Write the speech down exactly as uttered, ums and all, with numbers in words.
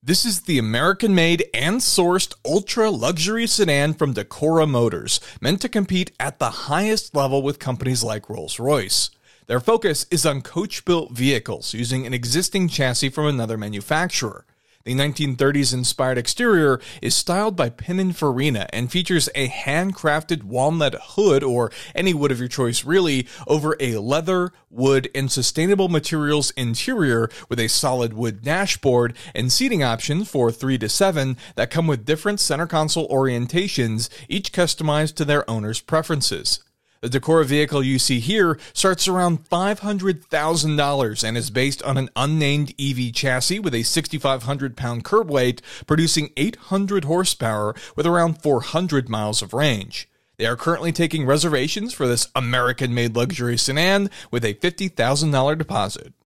This is the American-made and sourced ultra-luxury sedan from Decora Motors, meant to compete at the highest level with companies like Rolls-Royce. Their focus is on coach-built vehicles using an existing chassis from another manufacturer. The nineteen thirties-inspired exterior is styled by Pininfarina and features a handcrafted walnut hood, or any wood of your choice really, over a leather, wood, and sustainable materials interior with a solid wood dashboard and seating options for three to seven that come with different center console orientations, each customized to their owner's preferences. The Decora vehicle you see here starts around five hundred thousand dollars and is based on an unnamed E V chassis with a six thousand five hundred pound curb weight, producing eight hundred horsepower with around four hundred miles of range. They are currently taking reservations for this American-made luxury sedan with a fifty thousand dollars deposit.